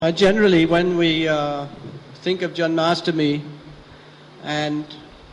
Generally, when we think of Janmashtami and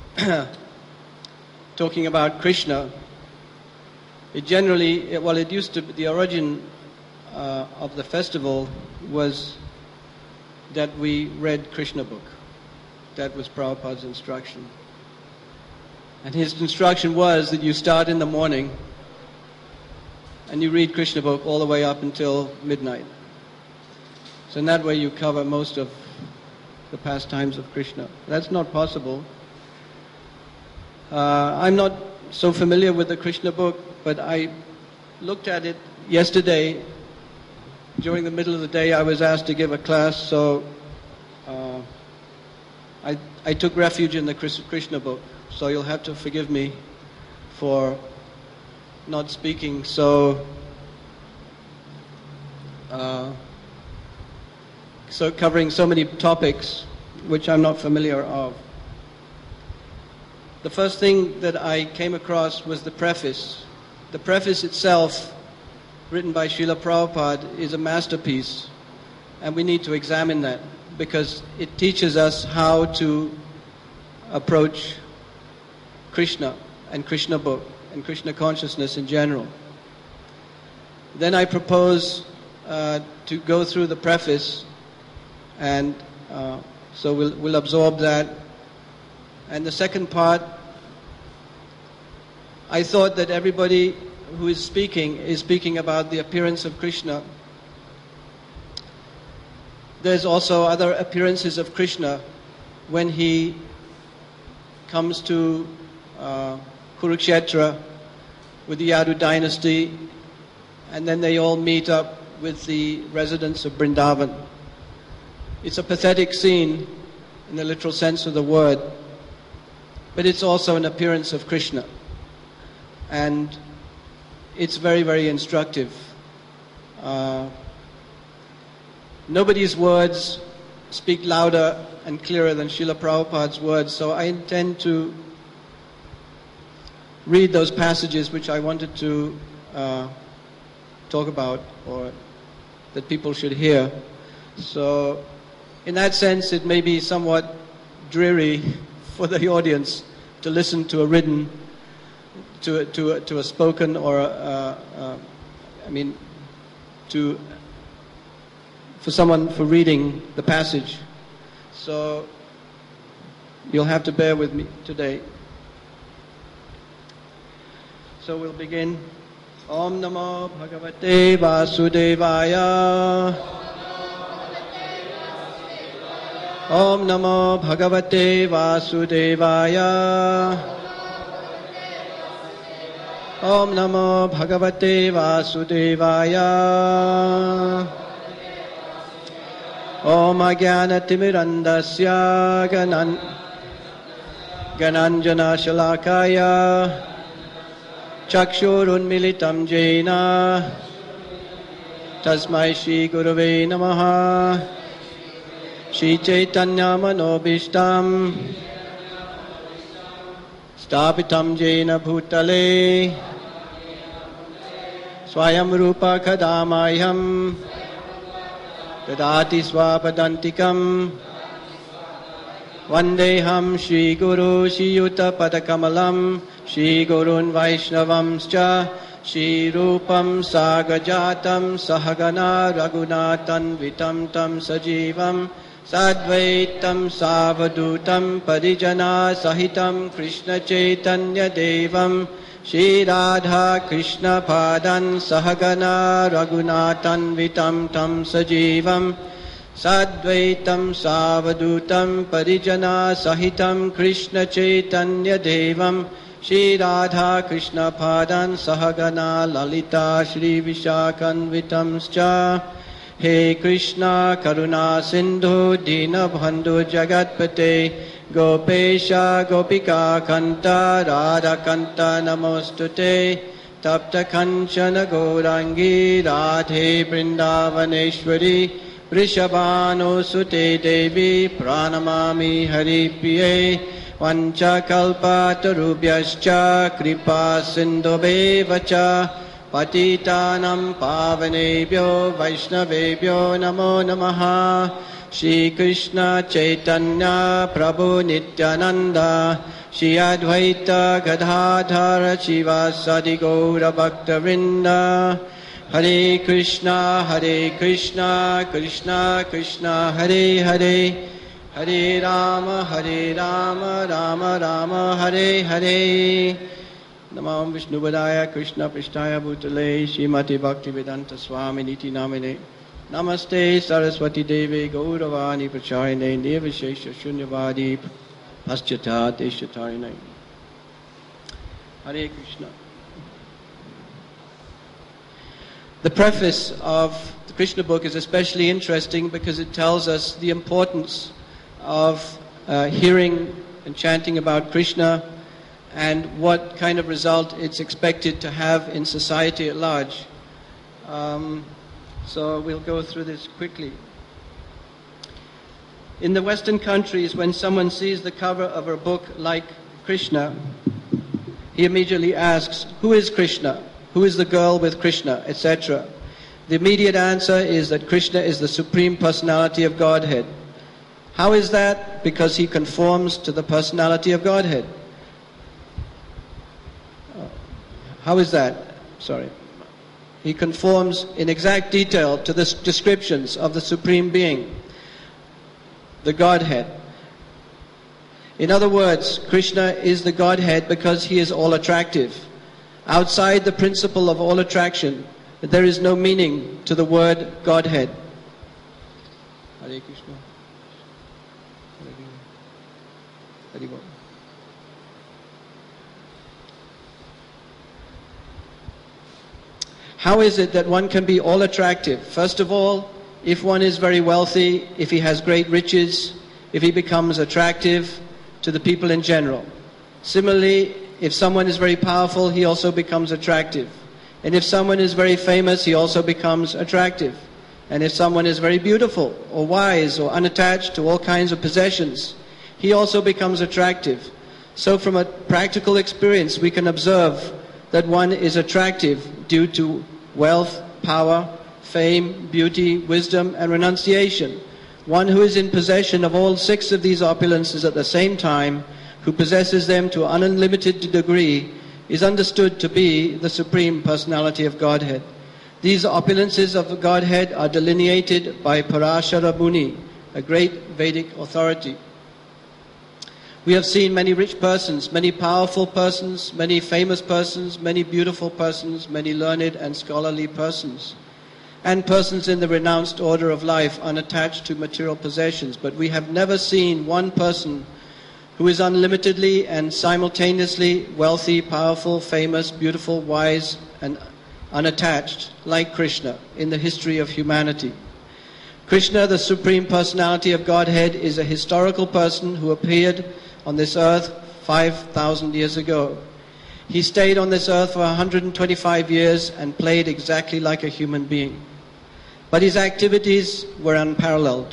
talking about Krishna, it used to be the origin of the festival was that we read Krishna book. That was Prabhupada's instruction. And his instruction was that you start in the morning and you read Krishna book all the way up until midnight. So in that way you cover most of the pastimes of Krishna. That's not possible. I'm not so familiar with the Krishna book, but I looked at it yesterday. During the middle of the day I was asked to give a class, so I took refuge in the Krishna book. So you'll have to forgive me for not speaking so covering so many topics which I'm not familiar of. The first thing that I came across was the preface. The preface itself, written by Srila Prabhupada, is a masterpiece, and we need to examine that because it teaches us how to approach Krishna and Krishna book and Krishna consciousness in general. Then I propose to go through the preface, and so we'll absorb that. And the second part, I thought that everybody who is speaking about the appearance of Krishna. There's also other appearances of Krishna when he comes to Kurukshetra with the Yadu dynasty, and then they all meet up with the residents of Vrindavan. It's a pathetic scene in the literal sense of the word, but it's also an appearance of Krishna. And it's very, very instructive. Nobody's words speak louder and clearer than Srila Prabhupada's words, so I intend to read those passages which I wanted to talk about, or that people should hear. So in that sense it may be somewhat dreary for the audience to listen to a written, to a spoken, or for reading the passage. So you'll have to bear with me today. So we'll begin. Om Namo Bhagavate Vasudevaya. Om Namo Bhagavate Vasudevaya. Om Namo Bhagavate Vasudevaya. Om Ajnanatimirandasya Gananjana Shalakaya Chakshurunmilitam Jena Tasmai Shri Gurave Namaha Shri Chaitanya Manobishtam Stapitam Jena Bhutale Swayam Rupa Kadamayam Dadati Swapadantikam Vandeham Shri Guru Shri Yuta Padakamalam Shri Gurun Vaishnavamscha Shri Rupam Sagajatam Sahagana Raghunatan Vitam Tam Sajivam Sadvaitam Savadutam Parijana Sahitam Krishna Chaitanya Devam Shri Radha Krishna Padan Sahagana Raghunatan Vitam Tam Sajivam Sadvaitam Savadutam Parijana Sahitam Krishna Chaitanya Devam Shri Radha Krishna Padan Sahagana Lalita Shri Vishakanvitamscha He Krishna Karuna Sindhu Dina Bandhu Jagatpate Gopesha Gopika Kanta Radha Kanta Namostute Tapta Kanchana Gaurangi Radhe Vrindavaneshwari Vrishabhano Sute Devi Pranamami Hari Priye Vancha Kalpatarubhyascha Kripa Sindhubheva cha Patitanam Pavanebhyo Vaishnavebhyo Namo Namaha. Shri Krishna Chaitanya Prabhu Nityananda Shri Advaita Gadadhara Shivasadi Gaura Bhakta Vrinda. Hare Krishna Krishna Krishna Hare Hare Hare Rama Rama Rama Hare Hare. Namam Vishnuvadaya Krishna Prishtaya Bhutale Srimati Bhaktivedanta Swami Niti Namine. Namaste Saraswati Devi Gauravani Pracharine Nirvishesha Shunyavadi Paschata Deshatarine. Hare Krishna. The preface of the Krishna book is especially interesting because it tells us the importance of hearing and chanting about Krishna and what kind of result it's expected to have in society at large. So we'll go through this quickly. In the Western countries, when someone sees the cover of a book like Krishna, he immediately asks, who is Krishna? Who is the girl with Krishna, etc.? The immediate answer is that Krishna is the Supreme Personality of Godhead. How is that? Because he conforms to the personality of Godhead. How is that? Sorry. He conforms in exact detail to the descriptions of the Supreme Being, the Godhead. In other words, Krishna is the Godhead because he is all attractive. Outside the principle of all attraction, there is no meaning to the word Godhead. Hare Krishna. Hare Krishna. How is it that one can be all attractive? First of all, if one is very wealthy, if he has great riches, if he becomes attractive to the people in general. Similarly, if someone is very powerful, he also becomes attractive. And if someone is very famous, he also becomes attractive. And if someone is very beautiful or wise or unattached to all kinds of possessions, he also becomes attractive. So from a practical experience, we can observe that one is attractive due to wealth, power, fame, beauty, wisdom, and renunciation. One who is in possession of all six of these opulences at the same time, who possesses them to an unlimited degree, is understood to be the Supreme Personality of Godhead. These opulences of Godhead are delineated by Parashara Muni, a great Vedic authority. We have seen many rich persons, many powerful persons, many famous persons, many beautiful persons, many learned and scholarly persons, and persons in the renounced order of life unattached to material possessions. But we have never seen one person who is unlimitedly and simultaneously wealthy, powerful, famous, beautiful, wise, and unattached, like Krishna, in the history of humanity. Krishna, the Supreme Personality of Godhead, is a historical person who appeared on this earth 5,000 years ago. He stayed on this earth for 125 years and played exactly like a human being. But his activities were unparalleled.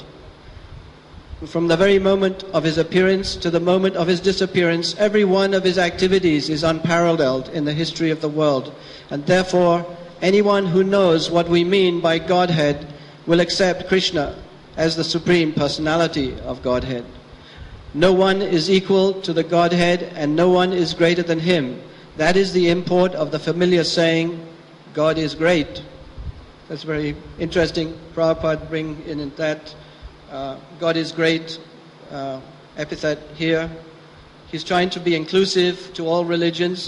From the very moment of his appearance to the moment of his disappearance, every one of his activities is unparalleled in the history of the world. And therefore, anyone who knows what we mean by Godhead will accept Krishna as the Supreme Personality of Godhead. No one is equal to the Godhead and no one is greater than him. That is the import of the familiar saying, God is great. That's very interesting. Prabhupada bring in that God is great epithet here. He's trying to be inclusive to all religions,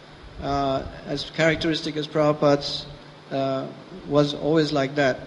as characteristic as Prabhupada's was always like that.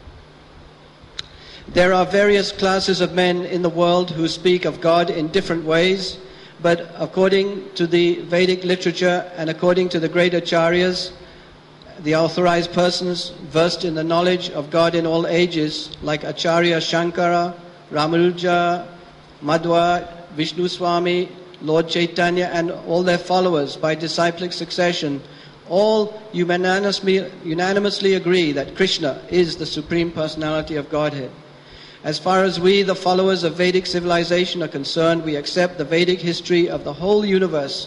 There are various classes of men in the world who speak of God in different ways, but according to the Vedic literature and according to the great acharyas, the authorized persons versed in the knowledge of God in all ages, like Acharya Shankara, Ramanuja, Madhva, Vishnu Swami, Lord Chaitanya, and all their followers by disciplic succession, all unanimously agree that Krishna is the Supreme Personality of Godhead. As far as we, the followers of Vedic civilization, are concerned, we accept the Vedic history of the whole universe,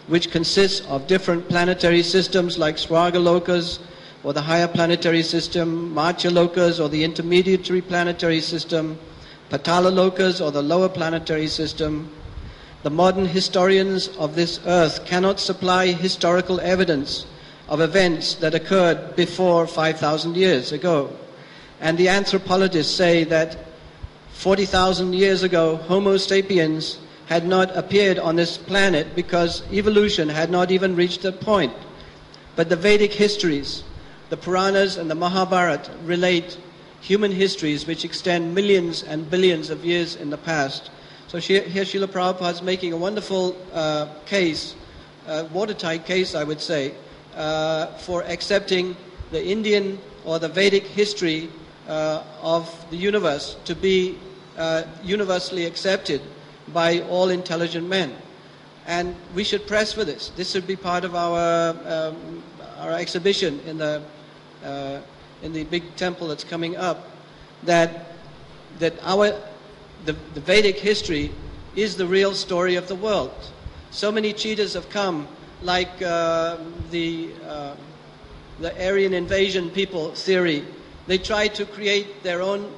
which consists of different planetary systems like Swargalokas, or the higher planetary system, Martyalokas, or the intermediary planetary system, Patalalokas, or the lower planetary system. The modern historians of this earth cannot supply historical evidence of events that occurred before 5,000 years ago. And the anthropologists say that 40,000 years ago, Homo sapiens had not appeared on this planet because evolution had not even reached that point. But the Vedic histories, the Puranas and the Mahabharata, relate human histories which extend millions and billions of years in the past. So here Srila Prabhupada is making a wonderful case, watertight case I would say, for accepting the Indian or the Vedic history of the universe to be universally accepted by all intelligent men. And we should press for this. This should be part of our exhibition in the big temple that's coming up, that the Vedic history is the real story of the world. So many cheaters have come, like the Aryan invasion people theory. They tried to create their own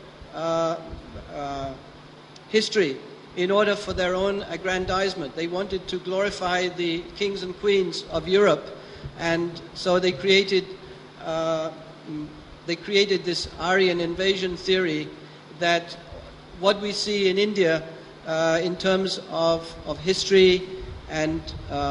history in order for their own aggrandizement. They wanted to glorify the kings and queens of Europe, and so they created this Aryan invasion theory, that what we see in India in terms of history and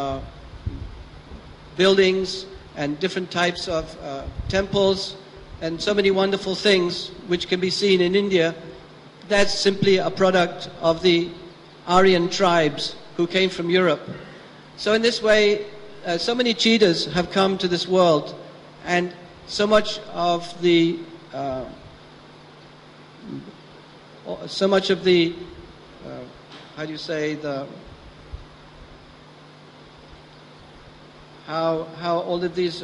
buildings and different types of temples and so many wonderful things which can be seen in India, that's simply a product of the Aryan tribes who came from Europe. So in this way, so many cheaters have come to this world, and so much of the how do you say, how all of these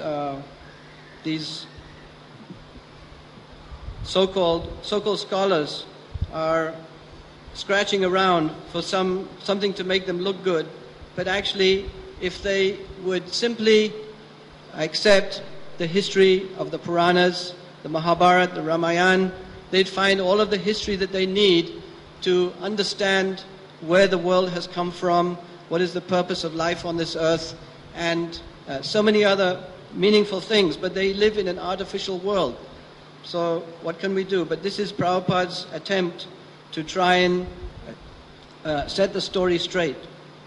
so-called scholars are scratching around for something to make them look good, but actually, if they would simply accept the history of the Puranas, the Mahabharata, the Ramayana, they'd find all of the history that they need to understand where the world has come from, what is the purpose of life on this earth, and so many other meaningful things. But they live in an artificial world. So what can we do? But this is Prabhupada's attempt to try and set the story straight.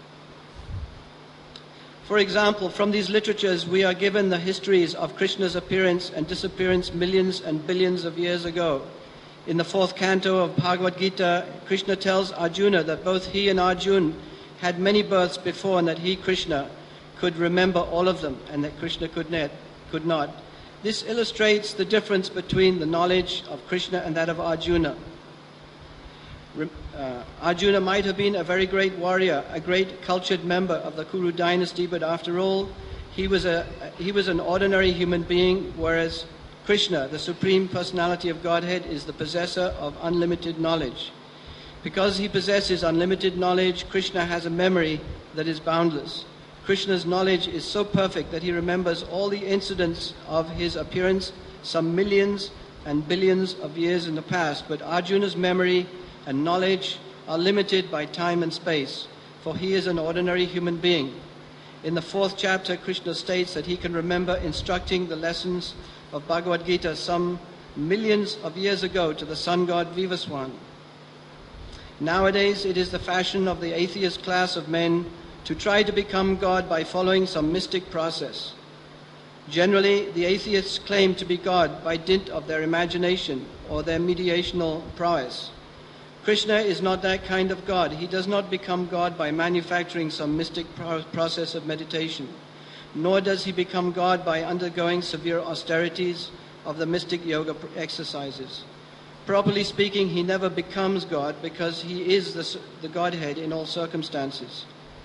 For example, from these literatures we are given the histories of Krishna's appearance and disappearance millions and billions of years ago. In the 4th canto of Bhagavad Gita, Krishna tells Arjuna that both he and Arjuna had many births before, and that he, Krishna, could remember all of them, and that Krishna could not. This illustrates the difference between the knowledge of Krishna and that of Arjuna. Arjuna might have been a very great warrior, a great cultured member of the Kuru dynasty, but after all, he was an ordinary human being, whereas Krishna, the Supreme Personality of Godhead, is the possessor of unlimited knowledge. Because he possesses unlimited knowledge, Krishna has a memory that is boundless. Krishna's knowledge is so perfect that he remembers all the incidents of his appearance some millions and billions of years in the past, but Arjuna's memory and knowledge are limited by time and space, for he is an ordinary human being. In the 4th chapter, Krishna states that he can remember instructing the lessons of Bhagavad Gita some millions of years ago to the sun god Vivaswan. Nowadays, it is the fashion of the atheist class of men to try to become God by following some mystic process. Generally, the atheists claim to be God by dint of their imagination or their mediational prowess. Krishna is not that kind of God. He does not become God by manufacturing some mystic process of meditation, nor does he become God by undergoing severe austerities of the mystic yoga exercises. Properly speaking, he never becomes God, because he is the Godhead in all circumstances.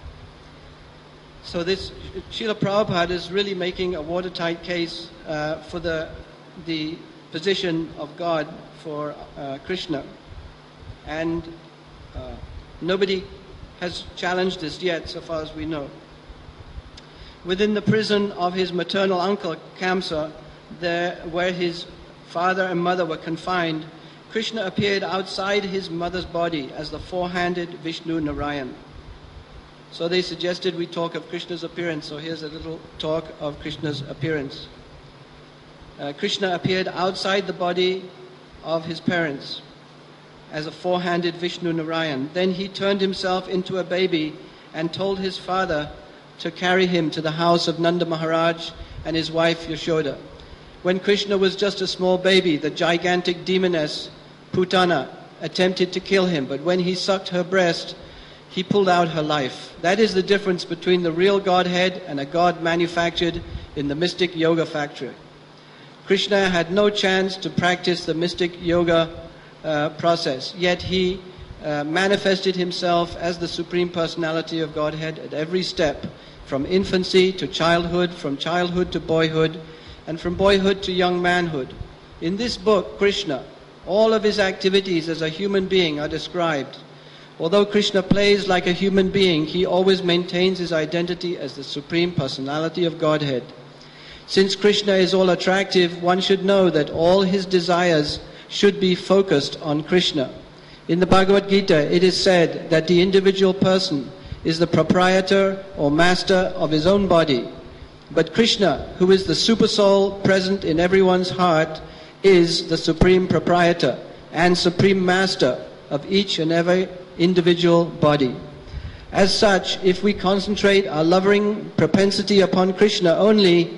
So this Srila Prabhupada is really making a watertight case for the position of God for Krishna. And nobody has challenged this yet, so far as we know. Within the prison of his maternal uncle Kamsa, there where his father and mother were confined, Krishna appeared outside his mother's body as the four-handed Vishnu Narayan. So they suggested we talk of Krishna's appearance. So here's a little talk of Krishna's appearance. Krishna appeared outside the body of his parents as a four-handed Vishnu Narayan. Then he turned himself into a baby and told his father to carry him to the house of Nanda Maharaj and his wife Yashoda. When Krishna was just a small baby, the gigantic demoness Putana attempted to kill him, but when he sucked her breast, he pulled out her life. That is the difference between the real Godhead and a God manufactured in the mystic yoga factory. Krishna had no chance to practice the mystic yoga process, yet he manifested himself as the Supreme Personality of Godhead at every step, from infancy to childhood, from childhood to boyhood, and from boyhood to young manhood. In this book, Krishna, all of his activities as a human being are described. Although Krishna plays like a human being, he always maintains his identity as the Supreme Personality of Godhead. Since Krishna is all attractive, one should know that all his desires should be focused on Krishna. In the Bhagavad Gita, it is said that the individual person is the proprietor or master of his own body. But Krishna, who is the super soul present in everyone's heart, is the supreme proprietor and supreme master of each and every individual body. As such, if we concentrate our loving propensity upon Krishna only,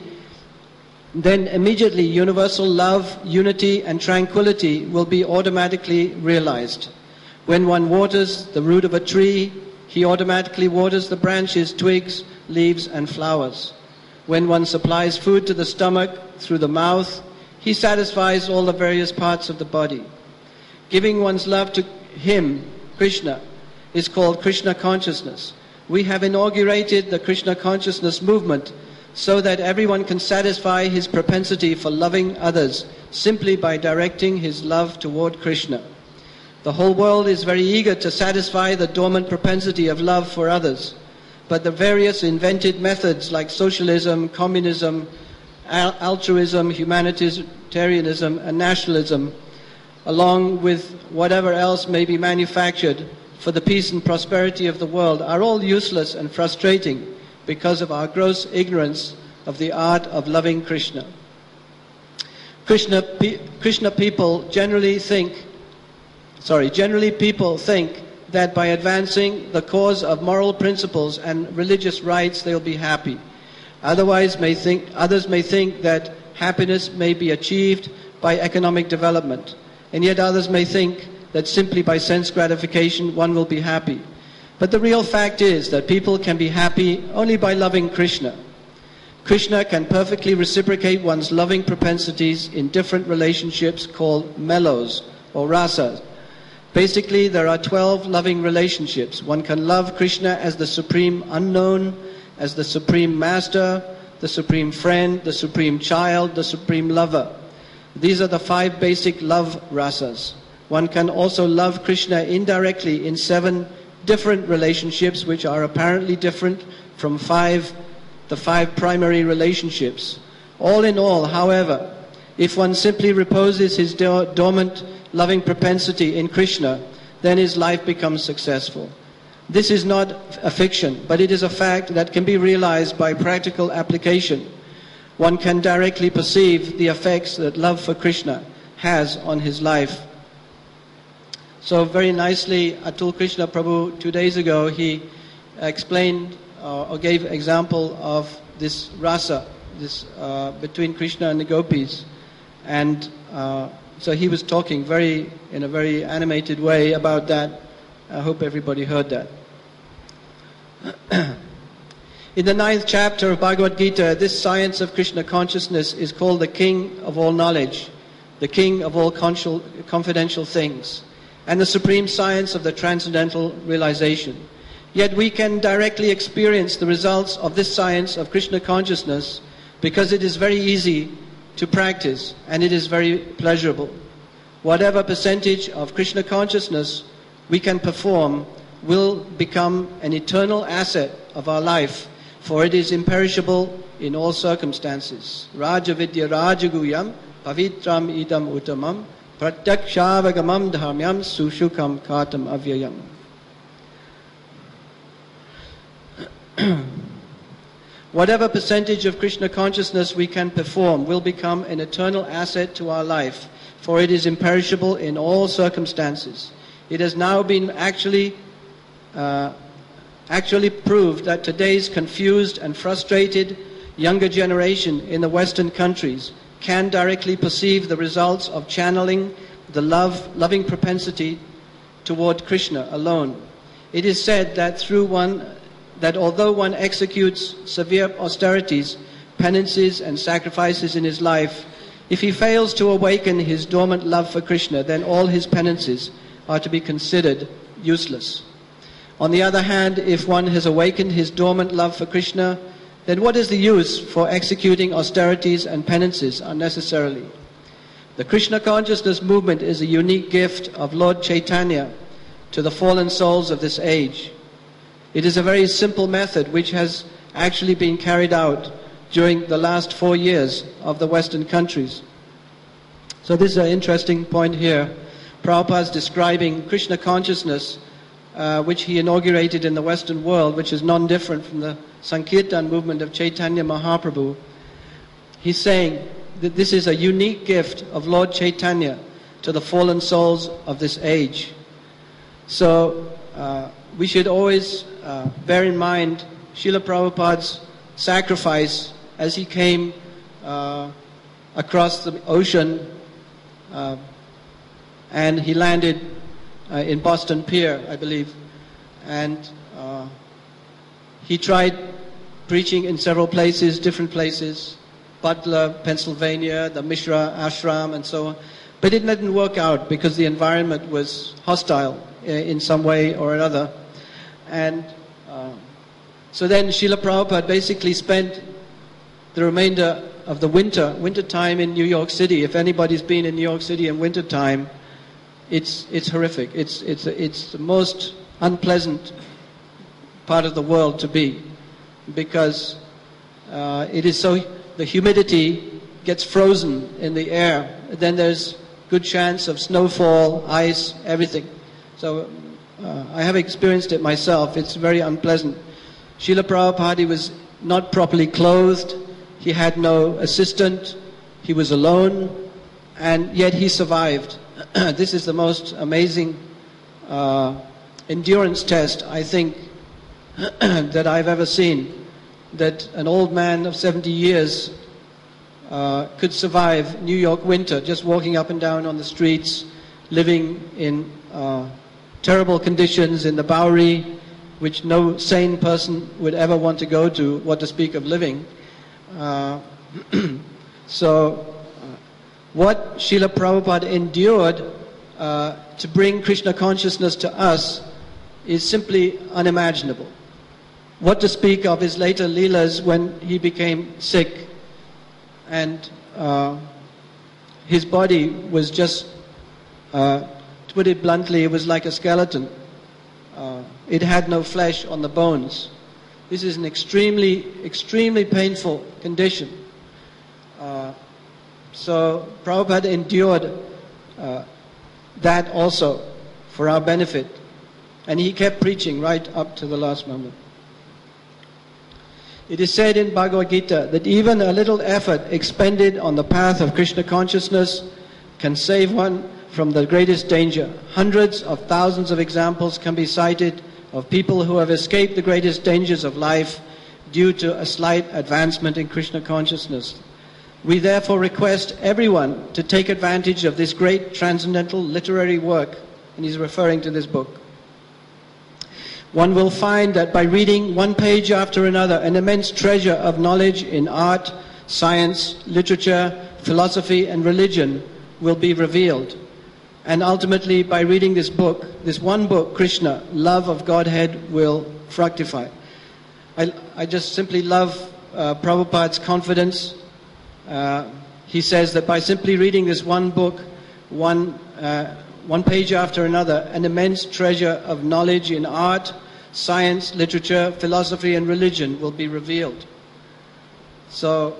then immediately universal love, unity and tranquility will be automatically realized. When one waters the root of a tree, he automatically waters the branches, twigs, leaves and flowers. When one supplies food to the stomach through the mouth, he satisfies all the various parts of the body. Giving one's love to him, Krishna, is called Krishna consciousness. We have inaugurated the Krishna consciousness movement so that everyone can satisfy his propensity for loving others simply by directing his love toward Krishna. The whole world is very eager to satisfy the dormant propensity of love for others, but the various invented methods like socialism, communism, altruism, humanitarianism and nationalism, along with whatever else may be manufactured for the peace and prosperity of the world, are all useless and frustrating because of our gross ignorance of the art of loving Krishna. Generally people think that by advancing the cause of moral principles and religious rights they'll be happy. Others may think that happiness may be achieved by economic development, and yet others may think that simply by sense gratification one will be happy. But the real fact is that people can be happy only by loving Krishna. Krishna can perfectly reciprocate one's loving propensities in different relationships called mellows or rasas. Basically, there are 12 loving relationships. One can love Krishna as the supreme unknown, as the supreme master, the supreme friend, the supreme child, the supreme lover. These are the 5 basic love rasas. One can also love Krishna indirectly in 7 different relationships which are apparently different from the 5 primary relationships. All in all, however, if one simply reposes his dormant loving propensity in Krishna, then his life becomes successful. This is not a fiction, but it is a fact that can be realized by practical application. One can directly perceive the effects that love for Krishna has on his life. So very nicely, Atul Krishna Prabhu 2 days ago, he explained or gave example of this rasa, between Krishna and the gopis. And so he was talking in a very animated way about that. I hope everybody heard that. In the 9th chapter of Bhagavad Gita, this science of Krishna consciousness is called the king of all knowledge, the king of all confidential things, and the supreme science of the transcendental realization. Yet we can directly experience the results of this science of Krishna consciousness because it is very easy to practice and it is very pleasurable. Whatever percentage of Krishna consciousness we can perform will become an eternal asset of our life, for it is imperishable in all circumstances. Raja Vidya Rajaguyam Pavitram Idam Uttamam Pratyakshaavagamam Dharmyam Sushukam Katam Avyayam. Whatever percentage of Krishna consciousness we can perform will become an eternal asset to our life, for it is imperishable in all circumstances. It has now been actually proved that today's confused and frustrated younger generation in the Western countries can directly perceive the results of channeling the loving propensity toward Krishna alone. It is said that although one executes severe austerities, penances and sacrifices in his life, if he fails to awaken his dormant love for Krishna, then all his penances are to be considered useless. On the other hand, if one has awakened his dormant love for Krishna, then what is the use for executing austerities and penances unnecessarily? The Krishna consciousness movement is a unique gift of Lord Chaitanya to the fallen souls of this age. It is a very simple method which has actually been carried out during the last 4 years of the Western countries. So this is an interesting point here. Prabhupada is describing Krishna consciousness, which he inaugurated in the Western world, which is non-different from the Sankirtan movement of Chaitanya Mahaprabhu. He's saying that this is a unique gift of Lord Chaitanya to the fallen souls of this age. So we should always bear in mind Srila Prabhupada's sacrifice as he came across the ocean and he landed in Boston Pier, I believe. And he tried preaching in several places, different places, Butler, Pennsylvania, the Mishra Ashram and so on. But it didn't work out because the environment was hostile in some way or another. And so then Srila Prabhupada basically spent the remainder of the winter time in New York City. If anybody's been in New York City in winter time, it's horrific. It's the most unpleasant part of the world to be, because it is so, the humidity gets frozen in the air. Then there's good chance of snowfall, ice, everything. So I have experienced it myself. It's very unpleasant. Srila Prabhupada was not properly clothed. He had no assistant. He was alone, and yet he survived. This is the most amazing endurance test, I think, that I've ever seen. That an old man of 70 years could survive New York winter, just walking up and down on the streets, living in terrible conditions in the Bowery, which no sane person would ever want to go to, what to speak of living. So what Srila Prabhupada endured to bring Krishna consciousness to us is simply unimaginable. What to speak of his later Leelas when he became sick and his body was just, to put it bluntly, it was like a skeleton. It had no flesh on the bones. This is an extremely, extremely painful condition. So Prabhupada endured that also for our benefit. And he kept preaching right up to the last moment. It is said in Bhagavad Gita that even a little effort expended on the path of Krishna consciousness can save one from the greatest danger. Hundreds of thousands of examples can be cited of people who have escaped the greatest dangers of life due to a slight advancement in Krishna consciousness. We therefore request everyone to take advantage of this great transcendental literary work, and he's referring to this book. One will find that by reading one page after another, an immense treasure of knowledge in art, science, literature, philosophy, and religion will be revealed. And ultimately, by reading this book, this one book, Krishna, love of Godhead will fructify. I just simply love Prabhupada's confidence. He says that by simply reading this one book, one page after another, an immense treasure of knowledge in art, science, literature, philosophy, and religion will be revealed. So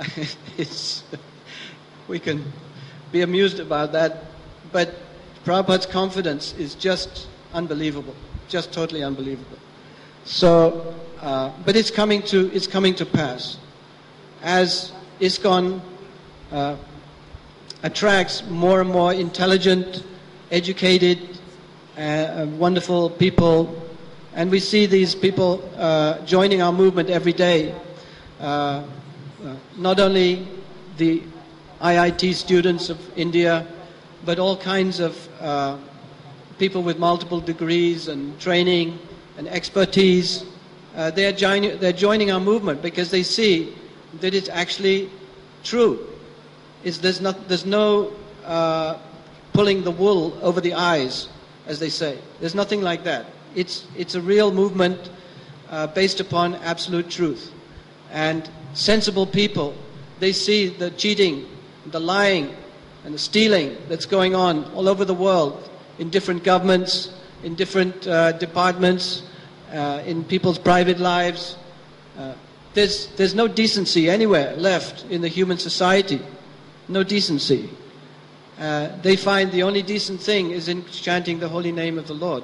we can be amused about that, but Prabhupada's confidence is just unbelievable, just totally unbelievable. So, but it's coming to pass. As ISKCON attracts more and more intelligent, educated, wonderful people, and we see these people joining our movement every day. Not only the IIT students of India, but all kinds of people with multiple degrees and training and expertise. They're joining our movement because they see that it's actually true. There's no pulling the wool over the eyes, as they say. There's nothing like that. It's a real movement based upon absolute truth. And sensible people, they see the cheating, the lying, and the stealing that's going on all over the world, in different governments, in different departments, in people's private lives. There's no decency anywhere left in the human society. No decency. They find the only decent thing is in chanting the holy name of the Lord.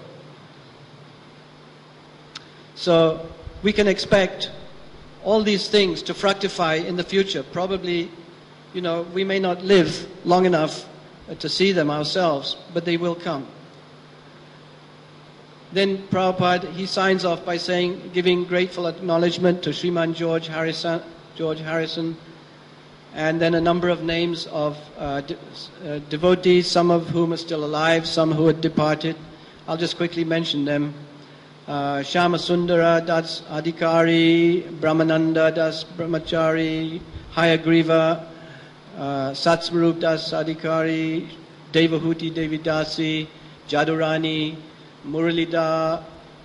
So we can expect all these things to fructify in the future. Probably, we may not live long enough to see them ourselves, but they will come. Then Prabhupada, he signs off by giving grateful acknowledgement to Sriman George Harrison, and then a number of names of devotees, some of whom are still alive, some who had departed. I'll just quickly mention them. Shama Sundara Das Adhikari, Brahmananda Das Brahmachari, Hayagriva, Satsvarup Das Adhikari, Devahuti Devidasi, Jadurani, Muralida,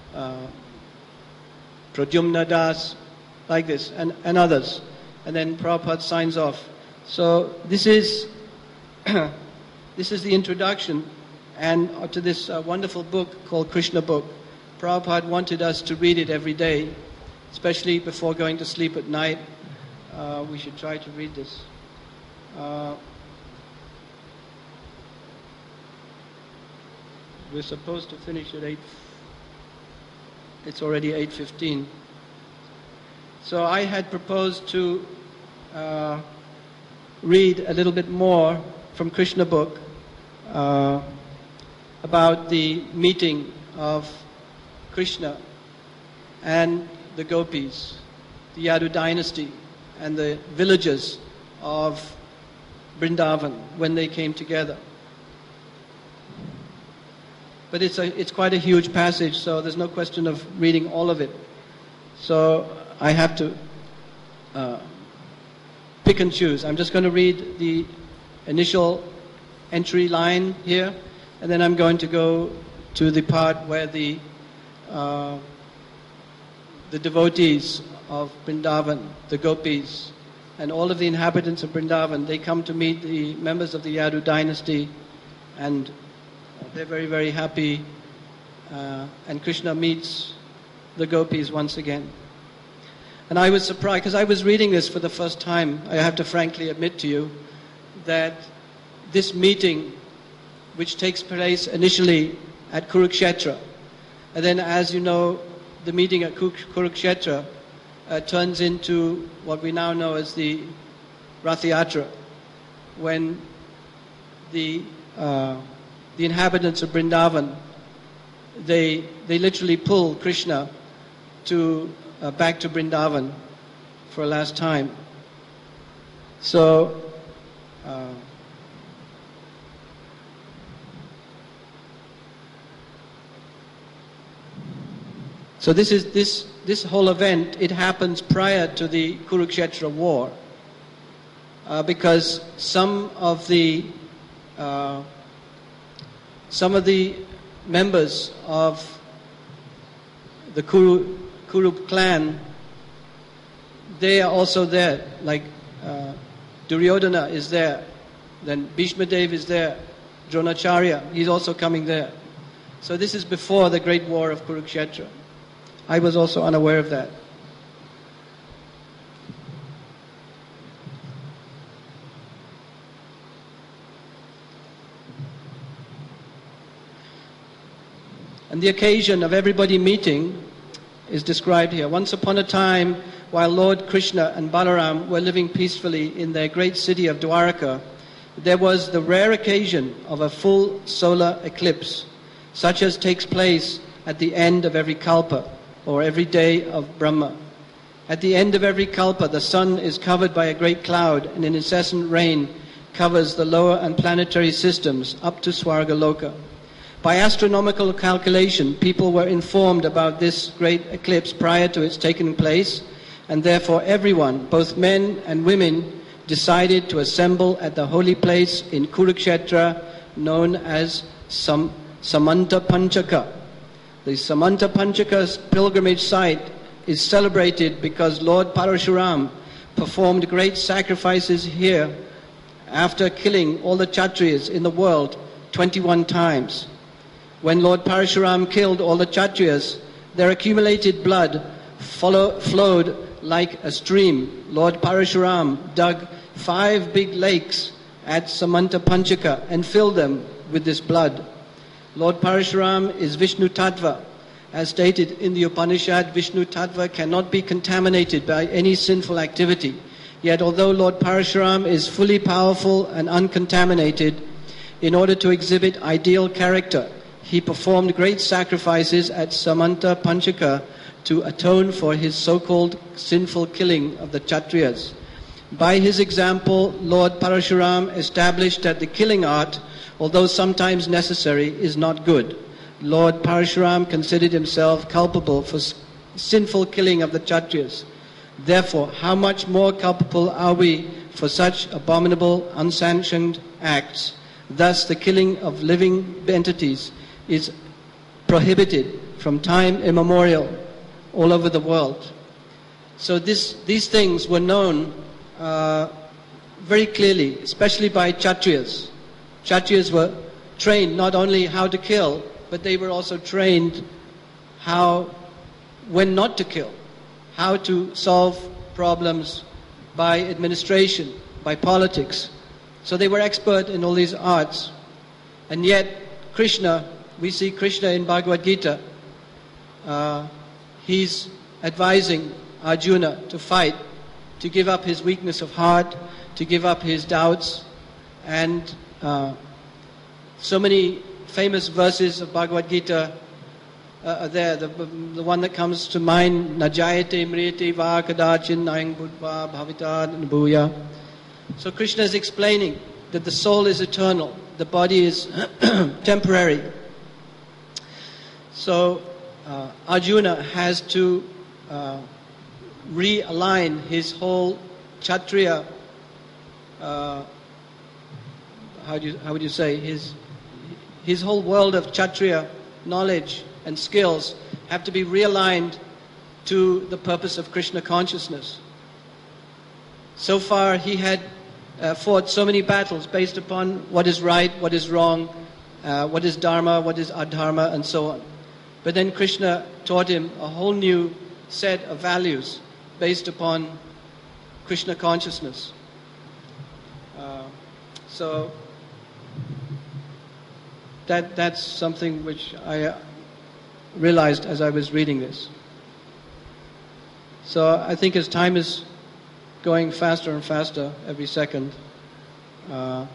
Pradyumna Das, like this, and others. And then Prabhupada signs off. So this is this is the introduction and to this wonderful book called Krishna Book. Prabhupada wanted us to read it every day, especially before going to sleep at night. We should try to read this. We're supposed to finish at 8. It's already 8:15. So I had proposed to read a little bit more from Krishna Book about the meeting of Krishna and the gopis, the Yadu dynasty, and the villages of Vrindavan when they came together. But it's quite a huge passage, so there's no question of reading all of it. So I have to pick and choose. I'm just going to read the initial entry line here, and then I'm going to go to the part where the devotees of Vrindavan, the gopis, and all of the inhabitants of Vrindavan, they come to meet the members of the Yadu dynasty, and they're very, very happy, and Krishna meets the gopis once again. And I was surprised, because I was reading this for the first time. I have to frankly admit to you that this meeting, which takes place initially at Kurukshetra, and then, as you know, the meeting at Kurukshetra turns into what we now know as the Rath Yatra, when the inhabitants of Vrindavan, they literally pull Krishna back to Vrindavan for a last time. So this whole event, it happens prior to the Kurukshetra war, because some of the members of the Kuru clan, they are also there. Like Duryodhana is there, then Bhishma Dev is there, Dronacharya, he's also coming there. So this is before the great war of Kurukshetra. I was also unaware of that. And the occasion of everybody meeting is described here. Once upon a time, while Lord Krishna and Balaram were living peacefully in their great city of Dwarka, there was the rare occasion of a full solar eclipse, such as takes place at the end of every kalpa, or every day of Brahma. At the end of every kalpa, the sun is covered by a great cloud, and an incessant rain covers the lower and planetary systems up to Swargaloka. By astronomical calculation, people were informed about this great eclipse prior to its taking place, and therefore everyone, both men and women, decided to assemble at the holy place in Kurukshetra known as Samanta Panchaka. The Samanta Panchaka's pilgrimage site is celebrated because Lord Parashuram performed great sacrifices here after killing all the Kshatriyas in the world 21 times. When Lord Parashuram killed all the Kshatriyas, their accumulated blood flowed like a stream. Lord Parashuram dug 5 big lakes at Samanta Panchaka and filled them with this blood. Lord Parashuram is Vishnu Tattva. As stated in the Upanishad, Vishnu Tattva cannot be contaminated by any sinful activity. Yet although Lord Parashuram is fully powerful and uncontaminated, in order to exhibit ideal character, he performed great sacrifices at Samanta Panchaka to atone for his so-called sinful killing of the Kshatriyas. By his example, Lord Parashuram established that the killing art, although sometimes necessary, is not good. Lord Parashuram considered himself culpable for sinful killing of the Kshatriyas. Therefore, how much more culpable are we for such abominable, unsanctioned acts? Thus, the killing of living entities is prohibited from time immemorial all over the world. So these things were known very clearly, especially by Kshatriyas. Kshatriyas were trained not only how to kill, but they were also trained when not to kill, how to solve problems by administration, by politics. So they were expert in all these arts. And yet Krishna, we see Krishna in Bhagavad Gita, he's advising Arjuna to fight, to give up his weakness of heart, to give up his doubts, and so many famous verses of Bhagavad Gita are there. The one that comes to mind, Najayate mriyate va kadachin nayang buddha bhavita bhuya. So Krishna is explaining that the soul is eternal, the body is temporary. So Arjuna has to realign his whole Kshatriya, how would you say, his whole world of Kshatriya knowledge and skills have to be realigned to the purpose of Krishna consciousness. So far he had fought so many battles based upon what is right, what is wrong, what is dharma, what is adharma, and so on. But then Krishna taught him a whole new set of values based upon Krishna consciousness. So that's something which I realized as I was reading this. So I think as time is going faster and faster every second, I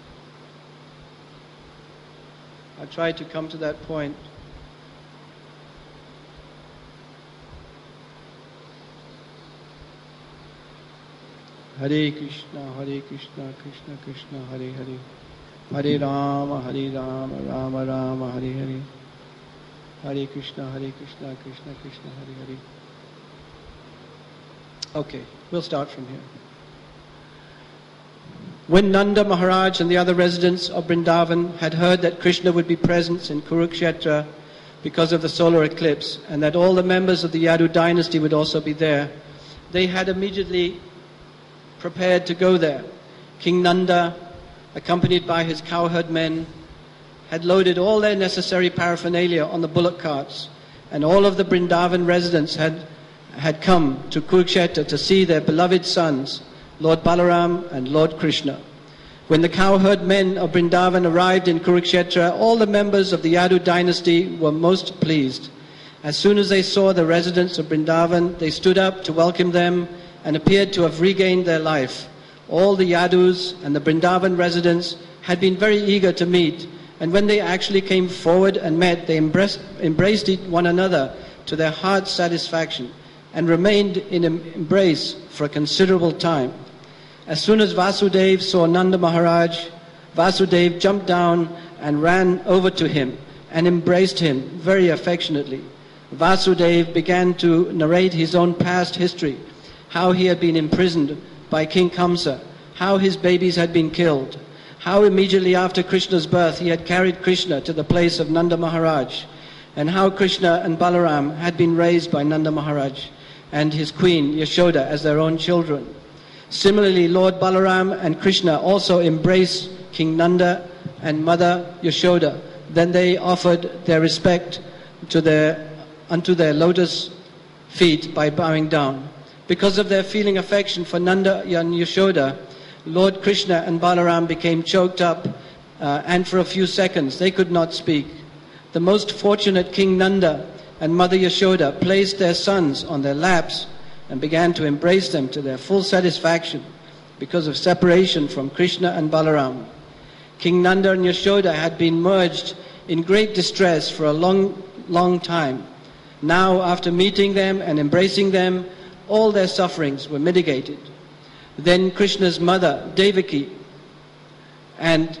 try to come to that point. Hare Krishna, Krishna Krishna, Hare Hare. Hare Rama, Rama Rama, Hare Hare. Hare Krishna, Krishna Krishna, Hare Hare. Okay, we'll start from here. When Nanda Maharaj and the other residents of Vrindavan had heard that Krishna would be present in Kurukshetra because of the solar eclipse, and that all the members of the Yadu dynasty would also be there, they had immediately prepared to go there. King Nanda, accompanied by his cowherd men, had loaded all their necessary paraphernalia on the bullock carts and all of the Vrindavan residents had come to Kurukshetra to see their beloved sons, Lord Balaram and Lord Krishna. When the cowherd men of Vrindavan arrived in Kurukshetra, all the members of the Yadu dynasty were most pleased. As soon as they saw the residents of Vrindavan, they stood up to welcome them and appeared to have regained their life. All the Yadus and the Vrindavan residents had been very eager to meet, and when they actually came forward and met, they embraced one another to their heart's satisfaction and remained in embrace for a considerable time. As soon as Vasudev saw Nanda Maharaj, Vasudev jumped down and ran over to him and embraced him very affectionately. Vasudev began to narrate his own past history, how he had been imprisoned by King Kamsa, how his babies had been killed, how immediately after Krishna's birth he had carried Krishna to the place of Nanda Maharaj, and how Krishna and Balaram had been raised by Nanda Maharaj and his queen Yashoda as their own children. Similarly, Lord Balaram and Krishna also embraced King Nanda and Mother Yashoda. Then they offered their respect unto their lotus feet by bowing down. Because of their feeling affection for Nanda and Yashoda, Lord Krishna and Balaram became choked up, and for a few seconds they could not speak. The most fortunate King Nanda and Mother Yashoda placed their sons on their laps and began to embrace them to their full satisfaction because of separation from Krishna and Balaram. King Nanda and Yashoda had been merged in great distress for a long time. Now, after meeting them and embracing them, all their sufferings were mitigated. Then Krishna's mother, Devaki, and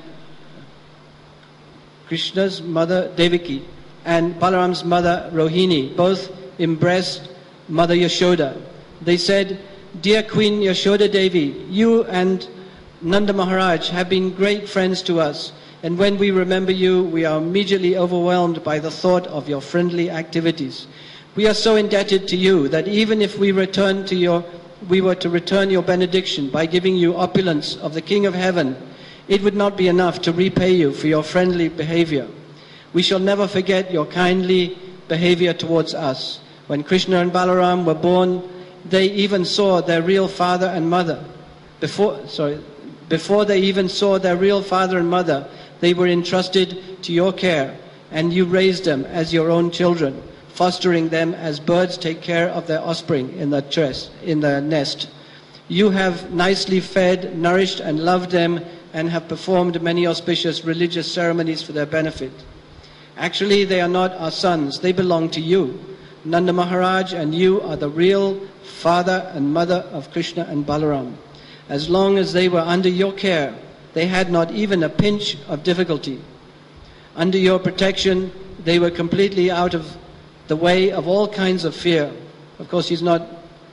Balaram's mother, Rohini, both embraced Mother Yashoda. They said, "Dear Queen Yashoda Devi, you and Nanda Maharaj have been great friends to us, and when we remember you, we are immediately overwhelmed by the thought of your friendly activities. We are so indebted to you that even if we were to return your benediction by giving you opulence of the King of Heaven, it would not be enough to repay you for your friendly behavior. We shall never forget your kindly behavior towards us. When Krishna and Balaram were born, they even saw their real father and mother. Before they even saw their real father and mother, they were entrusted to your care, and you raised them as your own children, fostering them as birds take care of their offspring in the nest. You have nicely fed, nourished, and loved them, and have performed many auspicious religious ceremonies for their benefit. Actually, they are not our sons, they belong to you. Nanda Maharaj and you are the real father and mother of Krishna and Balaram. As long as they were under your care, they had not even a pinch of difficulty. Under your protection, they were completely out of the way of all kinds of fear." Of course, he's not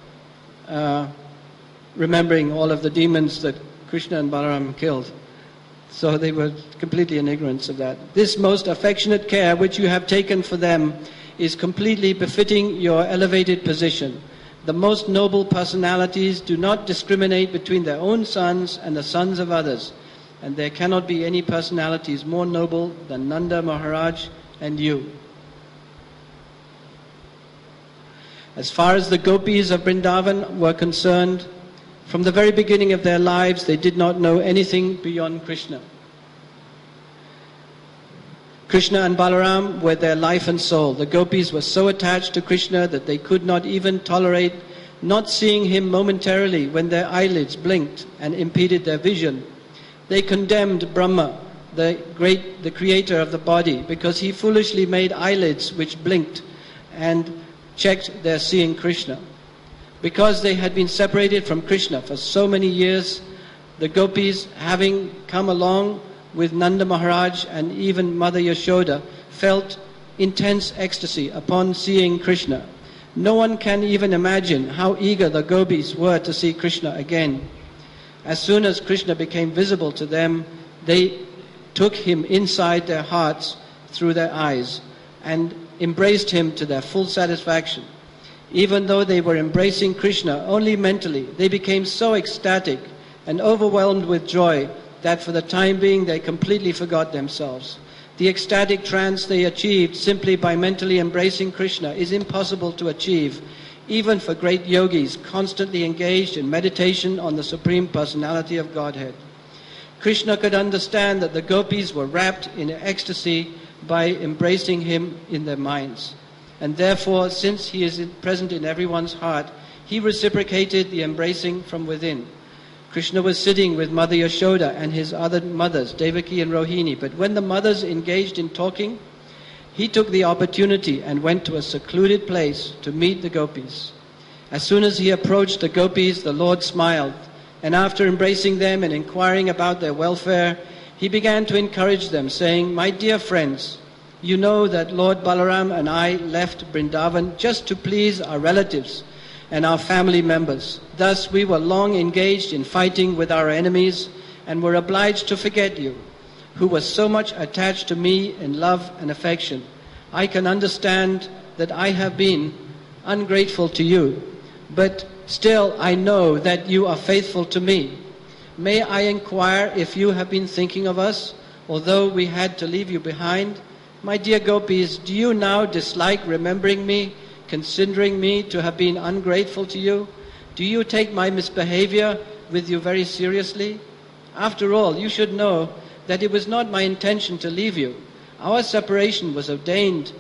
remembering all of the demons that Krishna and Balaram killed. So they were completely in ignorance of that. "This most affectionate care which you have taken for them is completely befitting your elevated position. The most noble personalities do not discriminate between their own sons and the sons of others, and there cannot be any personalities more noble than Nanda Maharaj and you. As far as the gopis of Vrindavan were concerned, from the very beginning of their lives, they did not know anything beyond Krishna. Krishna and Balaram were their life and soul. The gopis were so attached to Krishna that they could not even tolerate not seeing him momentarily when their eyelids blinked and impeded their vision. They condemned Brahma, the creator of the body, because he foolishly made eyelids which blinked and checked their seeing Krishna. Because they had been separated from Krishna for so many years, the gopis, having come along with Nanda Maharaj and even Mother Yashoda, felt intense ecstasy upon seeing Krishna. No one can even imagine how eager the gopis were to see Krishna again. As soon as Krishna became visible to them, they took him inside their hearts through their eyes and embraced him to their full satisfaction. Even though they were embracing Krishna only mentally, they became so ecstatic and overwhelmed with joy that for the time being they completely forgot themselves. The ecstatic trance they achieved simply by mentally embracing Krishna is impossible to achieve, even for great yogis constantly engaged in meditation on the Supreme Personality of Godhead. Krishna could understand that the gopis were wrapped in ecstasy by embracing him in their minds. And therefore, since he is present in everyone's heart, he reciprocated the embracing from within. Krishna was sitting with Mother Yashoda and his other mothers, Devaki and Rohini. But when the mothers engaged in talking, he took the opportunity and went to a secluded place to meet the gopis. As soon as he approached the gopis, the Lord smiled, and after embracing them and inquiring about their welfare, he began to encourage them, saying, "My dear friends, you know that Lord Balaram and I left Vrindavan just to please our relatives and our family members. Thus we were long engaged in fighting with our enemies and were obliged to forget you, who was so much attached to me in love and affection. I can understand that I have been ungrateful to you, but still I know that you are faithful to me. May I inquire if you have been thinking of us, although we had to leave you behind? My dear gopis, do you now dislike remembering me, considering me to have been ungrateful to you? Do you take my misbehavior with you very seriously? After all, you should know that it was not my intention to leave you. Our separation was ordained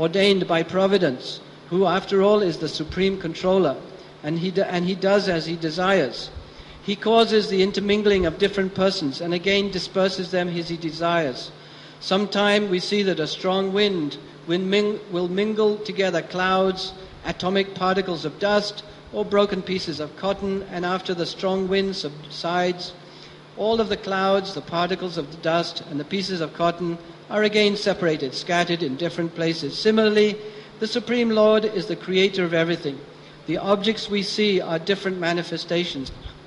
by Providence, who after all is the supreme controller, and he does as he desires. He causes the intermingling of different persons and again disperses them as he desires. Sometime we see that a strong wind will mingle together clouds, atomic particles of dust, or broken pieces of cotton, and after the strong wind subsides, all of the clouds, the particles of the dust, and the pieces of cotton are again separated, scattered in different places. Similarly, the Supreme Lord is the creator of everything. The objects we see are different manifestations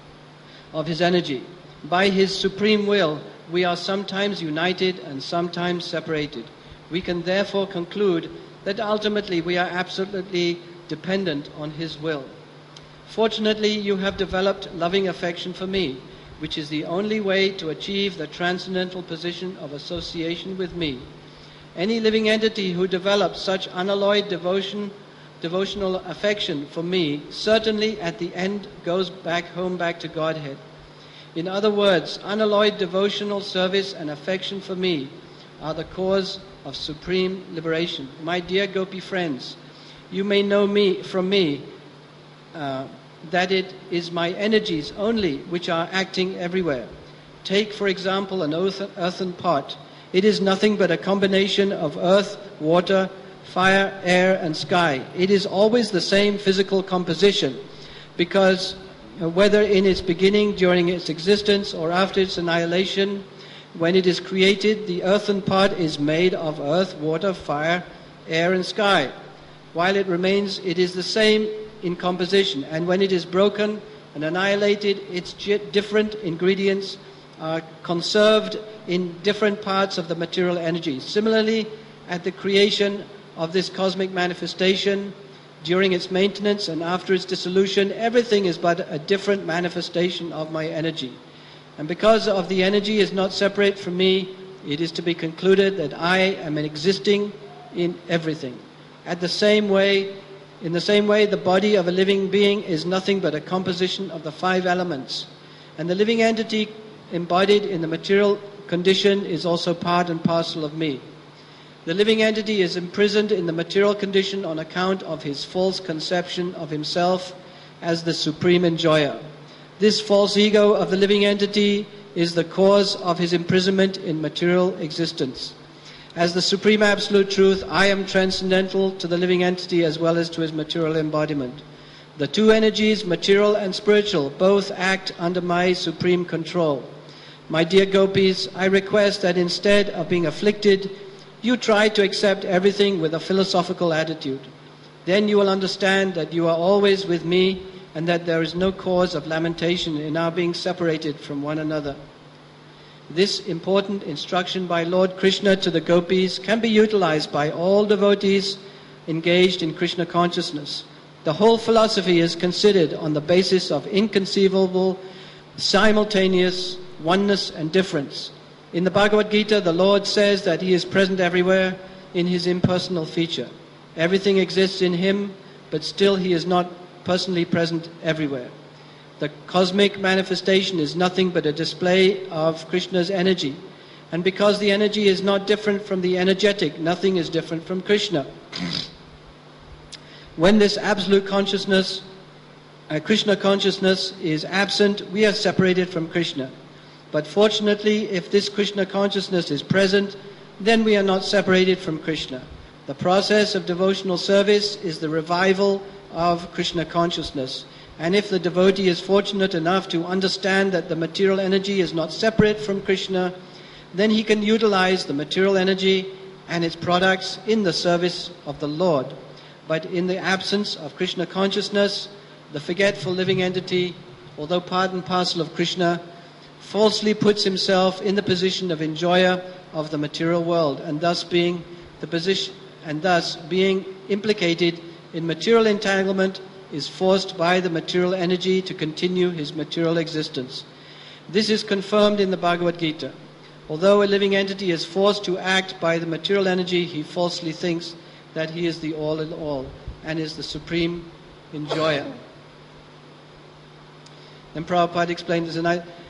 of his energy. By his supreme will, we are sometimes united and sometimes separated. We can therefore conclude that ultimately we are absolutely dependent on his will. Fortunately, you have developed loving affection for me, which is the only way to achieve the transcendental position of association with me. Any living entity who develops such unalloyed devotional affection for me, certainly at the end goes back to Godhead. In other words, unalloyed devotional service and affection for me are the cause of supreme liberation. My dear Gopi friends, you may know from me that it is my energies only which are acting everywhere. Take, for example, an earthen pot. It is nothing but a combination of earth, water, fire, air, and sky. It is always the same physical composition, because whether in its beginning, during its existence, or after its annihilation, when it is created, the earthen pot is made of earth, water, fire, air, and sky. While it remains, it is the same in composition, and when it is broken and annihilated, its different ingredients are conserved in different parts of the material energy. Similarly, at the creation of this cosmic manifestation, during its maintenance and after its dissolution, everything is but a different manifestation of my energy. And because of the energy is not separate from me, it is to be concluded that I am existing in everything. In the same way, the body of a living being is nothing but a composition of the 5 elements. And the living entity embodied in the material condition is also part and parcel of me. The living entity is imprisoned in the material condition on account of his false conception of himself as the supreme enjoyer. This false ego of the living entity is the cause of his imprisonment in material existence. As the Supreme Absolute Truth, I am transcendental to the living entity as well as to his material embodiment. The 2 energies, material and spiritual, both act under my supreme control. My dear gopis, I request that instead of being afflicted, you try to accept everything with a philosophical attitude. Then you will understand that you are always with me and that there is no cause of lamentation in our being separated from one another. This important instruction by Lord Krishna to the gopis can be utilized by all devotees engaged in Krishna consciousness. The whole philosophy is considered on the basis of inconceivable, simultaneous oneness and difference. In the Bhagavad Gita, the Lord says that He is present everywhere in His impersonal feature. Everything exists in Him, but still He is not personally present everywhere. The cosmic manifestation is nothing but a display of Krishna's energy. And because the energy is not different from the energetic, nothing is different from Krishna. When this absolute consciousness, Krishna consciousness, is absent, we are separated from Krishna. But fortunately, if this Krishna consciousness is present, then we are not separated from Krishna. The process of devotional service is the revival of Krishna consciousness. And if the devotee is fortunate enough to understand that the material energy is not separate from Krishna, then he can utilize the material energy and its products in the service of the Lord. But in the absence of Krishna consciousness, the forgetful living entity, although part and parcel of Krishna, falsely puts himself in the position of enjoyer of the material world, and thus being implicated in material entanglement, is forced by the material energy to continue his material existence. This is confirmed in the Bhagavad Gita. Although a living entity is forced to act by the material energy, he falsely thinks that he is the all in all and is the supreme enjoyer. And Prabhupada explained this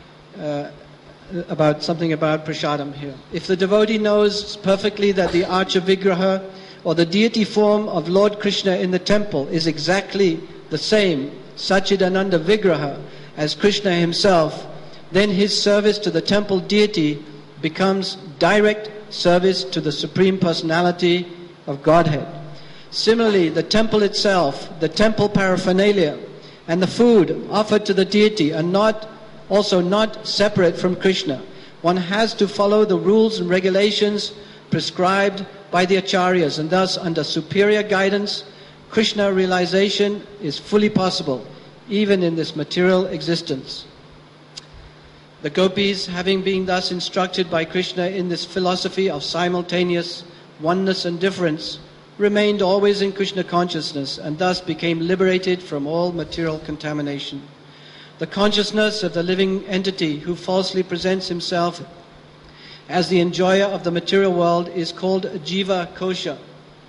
about something about prasadam here. If the devotee knows perfectly that the Archa Vigraha, or the deity form of Lord Krishna in the temple, is exactly the same Sachidananda Vigraha as Krishna himself, then his service to the temple deity becomes direct service to the Supreme Personality of Godhead. Similarly, the temple itself, the temple paraphernalia, and the food offered to the deity are not separate from Krishna. One has to follow the rules and regulations prescribed by the acharyas, and thus under superior guidance, Krishna realization is fully possible, even in this material existence. The gopis, having been thus instructed by Krishna in this philosophy of simultaneous oneness and difference, remained always in Krishna consciousness and thus became liberated from all material contamination. The consciousness of the living entity who falsely presents himself as the enjoyer of the material world is called Jiva Kosha,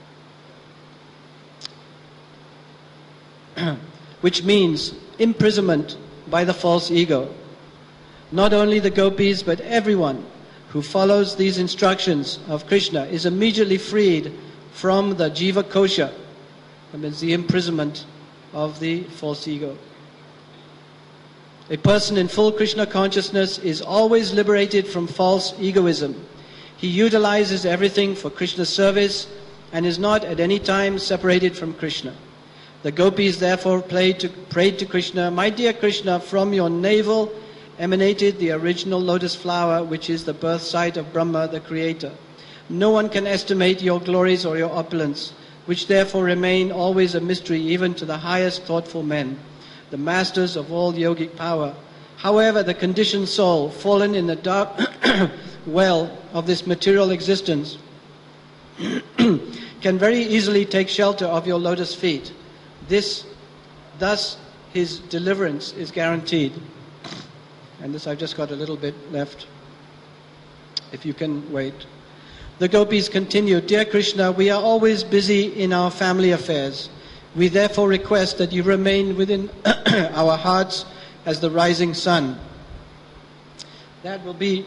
which means imprisonment by the false ego. Not only the gopis, but everyone who follows these instructions of Krishna is immediately freed from the Jiva Kosha, that means the imprisonment of the false ego. A person in full Krishna consciousness is always liberated from false egoism. He utilizes everything for Krishna's service and is not at any time separated from Krishna. The gopis therefore prayed to Krishna, "My dear Krishna, from your navel emanated the original lotus flower, which is the birth site of Brahma, the creator. No one can estimate your glories or your opulence, which therefore remain always a mystery even to the highest thoughtful men, the masters of all yogic power. However, the conditioned soul, fallen in the dark well of this material existence, can very easily take shelter of your lotus feet. Thus his deliverance is guaranteed." And this I've just got a little bit left, if you can wait. The gopis continued, "Dear Krishna, we are always busy in our family affairs. We therefore request that you remain within our hearts as the rising sun." That will be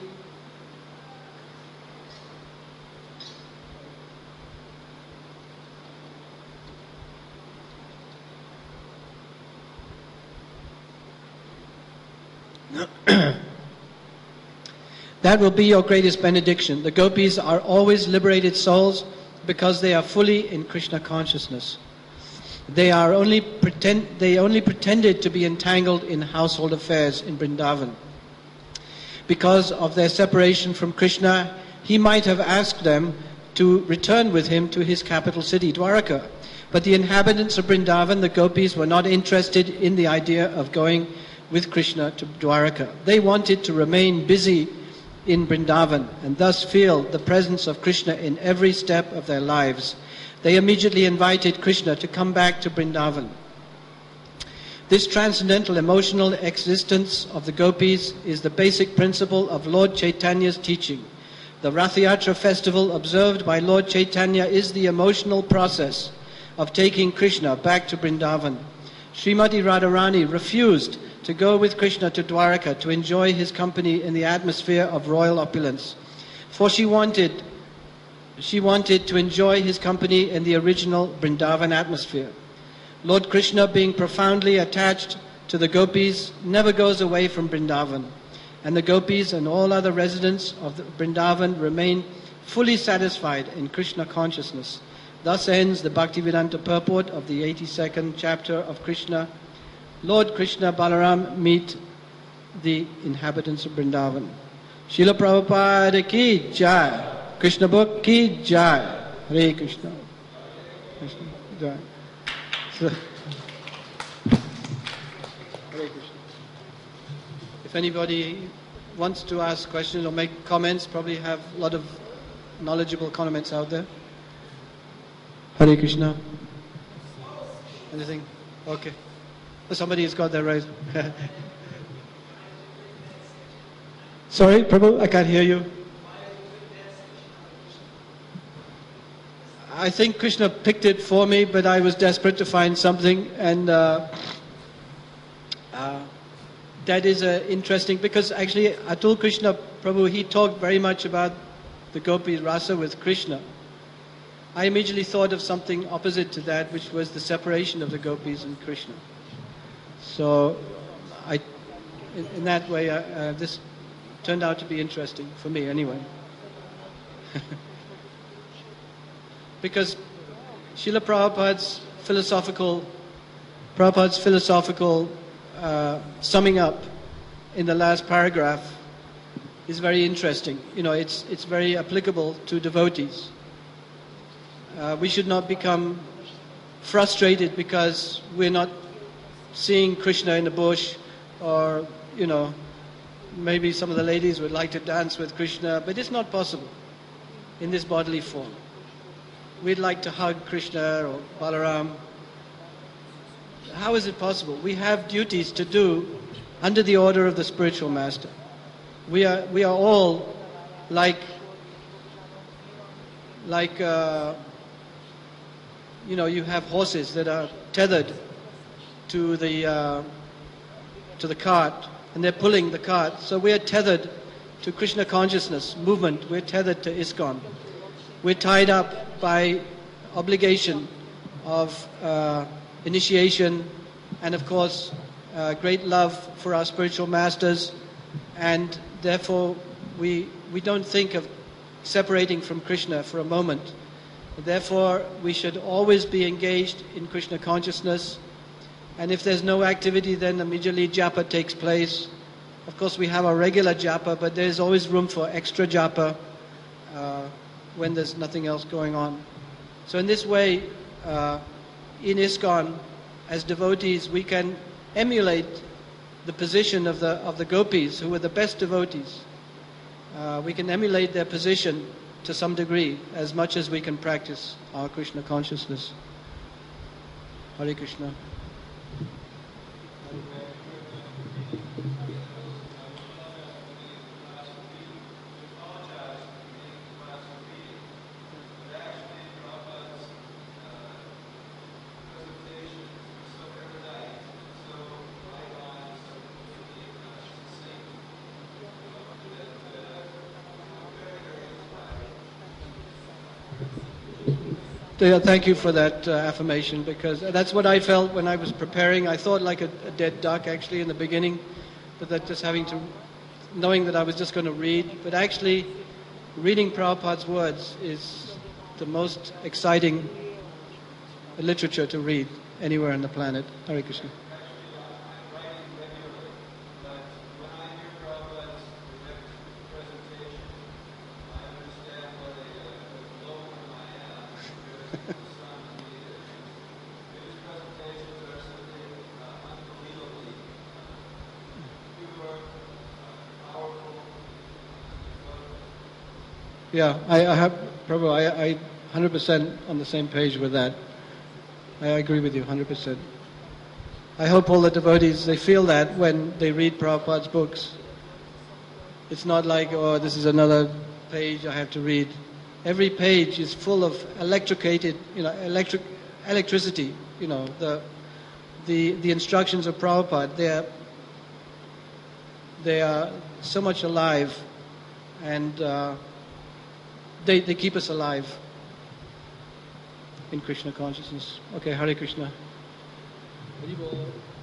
that will be your greatest benediction. The gopis are always liberated souls because they are fully in Krishna consciousness. They only pretended to be entangled in household affairs in Vrindavan. Because of their separation from Krishna, he might have asked them to return with him to his capital city, Dwaraka. But the inhabitants of Vrindavan, the gopis, were not interested in the idea of going with Krishna to Dwaraka. They wanted to remain busy in Vrindavan and thus feel the presence of Krishna in every step of their lives. They immediately invited Krishna to come back to Vrindavan. This transcendental emotional existence of the gopis is the basic principle of Lord Chaitanya's teaching. The Rath-yatra festival observed by Lord Chaitanya is the emotional process of taking Krishna back to Vrindavan. Srimati Radharani refused to go with Krishna to Dwaraka to enjoy his company in the atmosphere of royal opulence, for she wanted to enjoy his company in the original Vrindavan atmosphere. Lord Krishna, being profoundly attached to the gopis, never goes away from Vrindavan, and the gopis and all other residents of the Vrindavan remain fully satisfied in Krishna consciousness. Thus ends the Bhaktivedanta purport of the 82nd chapter of Krishna. Lord Krishna Balaram meet the inhabitants of Vrindavan. Srila Prabhupada ki jai. Krishna book ki jai. Hare Krishna. Krishna jai. Hare Krishna. If anybody wants to ask questions or make comments, probably have a lot of knowledgeable comments out there. Hare Krishna. Anything? Okay. Somebody has got that right. Sorry, Prabhu, I can't hear you. I think Krishna picked it for me, but I was desperate to find something, and that is interesting, because actually Atul Krishna Prabhu, he talked very much about the Gopi Rasa with Krishna. I immediately thought of something opposite to that, which was the separation of the gopis and Krishna. So, in that way, this turned out to be interesting for me anyway. Because Srila Prabhupada's philosophical summing up in the last paragraph is very interesting. You know, it's very applicable to devotees. We should not become frustrated because we're not seeing Krishna in the bush, or, you know, maybe some of the ladies would like to dance with Krishna, but it's not possible in this bodily form. We'd like to hug Krishna or Balaram. How is it possible? We have duties to do under the order of the spiritual master. We are all like you know, you have horses that are tethered to the cart, and they're pulling the cart. So we are tethered to Krishna consciousness movement. We're tethered to ISKCON. We're tied up by obligation of initiation, and of course great love for our spiritual masters, and therefore we don't think of separating from Krishna for a moment. Therefore we should always be engaged in Krishna consciousness, and if there's no activity, then immediately japa takes place. Of course we have our regular japa, but there's always room for extra japa when there's nothing else going on. So in this way, in ISKCON, as devotees, we can emulate the position of the gopis, who were the best devotees. We can emulate their position to some degree, as much as we can practice our Krishna consciousness. Hare Krishna. Yeah, thank you for that affirmation, because that's what I felt when I was preparing. I thought like a dead duck actually in the beginning, but that just knowing that I was just going to read. But actually, reading Prabhupada's words is the most exciting literature to read anywhere on the planet. Hare Krishna. Yeah, I have, Prabhu, I 100% on the same page with that. I agree with you, 100%. I hope all the devotees, they feel that when they read Prabhupada's books. It's not like, oh, this is another page I have to read. Every page is full of electricity, the instructions of Prabhupada, they are so much alive, and they keep us alive in Krishna consciousness. Okay, Hare Krishna. Hari Bol.